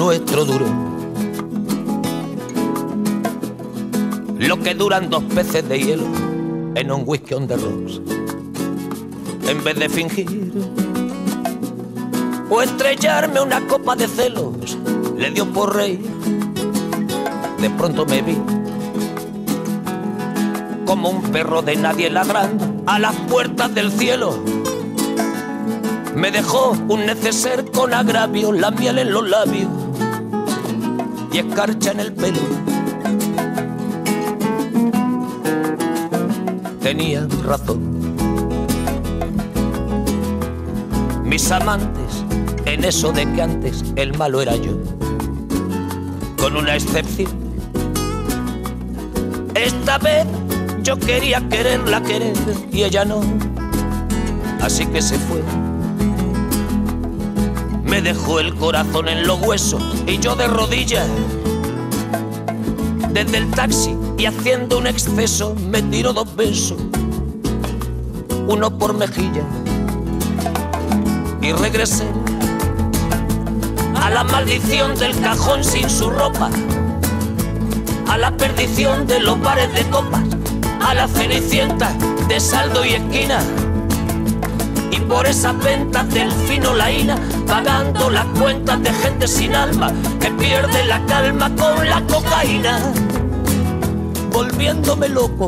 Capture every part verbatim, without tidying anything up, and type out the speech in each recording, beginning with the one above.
nuestro duro lo que duran dos peces de hielo en un whisky on the rocks. En vez de fingir o estrellarme una copa de celos, le dio por reír. De pronto me vi como un perro de nadie ladrando a las puertas del cielo. Me dejó un neceser con agravio, la miel en los labios y escarcha en el pelo. Tenía razón. Mis amantes, en eso de que antes el malo era yo, con una excepción. Esta vez yo quería quererla querer y ella no, así que se fue. Me dejó el corazón en los huesos y yo de rodillas. Desde el taxi y haciendo un exceso me tiró dos besos, uno por mejilla, y regresé a la maldición del cajón sin su ropa, a la perdición de los bares de copas, a la cenicienta de saldo y esquina, y por esas ventas del fino laína, pagando las cuentas de gente sin alma que pierde la calma con la cocaína. Volviéndome loco,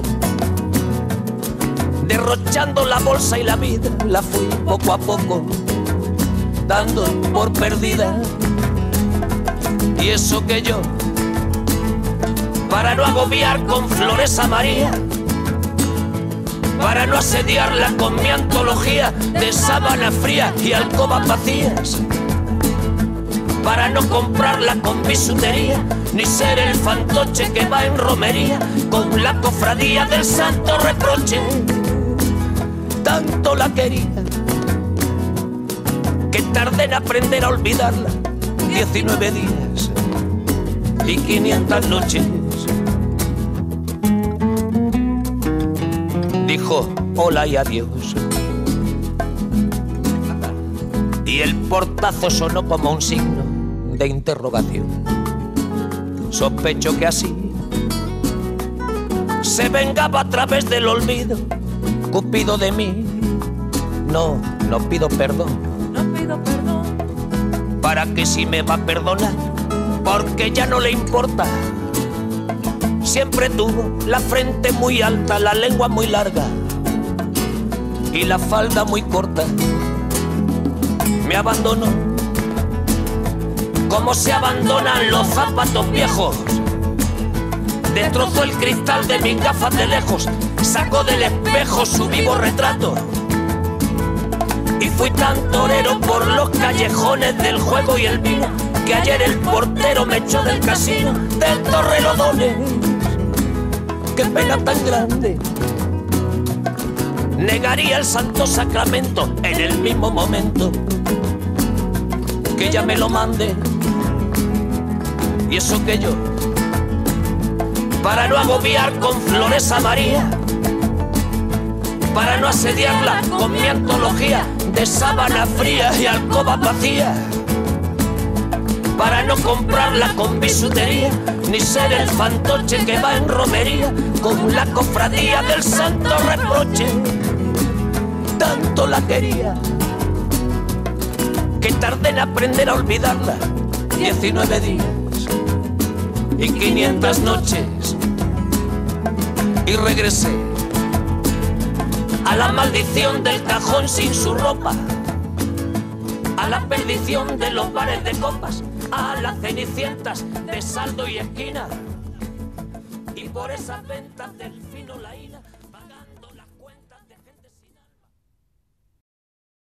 derrochando la bolsa y la vida, la fui poco a poco dando por perdida. Y eso que yo, para no agobiar con flores a María, para no asediarla con mi antología de sábana fría y alcobas vacías, para no comprarla con bisutería, ni ser el fantoche que va en romería con la cofradía del santo reproche. Tanto la quería que tardé en aprender a olvidarla, diecinueve días y quinientas noches. Dijo hola y adiós, y el portazo sonó como un signo de interrogación. Sospecho que así se vengaba a través del olvido Cupido de mí. No, no pido perdón, no pido perdón, para que si me va a perdonar, porque ya no le importa. Siempre tuvo la frente muy alta, la lengua muy larga y la falda muy corta. Me abandonó como se abandonan los zapatos viejos. Destrozó el cristal de mis gafas de lejos, sacó del espejo su vivo retrato. Y fui tan torero por los callejones del juego y el vino, que ayer el portero me echó del casino del Torrelodones. Qué pena tan grande, negaría el santo sacramento en el mismo momento que ella me lo mande. Y eso que yo, para no agobiar con flores a María, para no asediarla con mi antología de sábana fría y alcobas vacías, para no comprarla con bisutería, ni ser el fantoche que va en romería con la cofradía del santo reproche. Tanto la quería que tardé en aprender a olvidarla, diecinueve días y quinientas noches, y regresé a la maldición del cajón sin su ropa, a la perdición de los bares de copas, a las cenicientas de saldo y esquina, y por esas ventas del fino laína.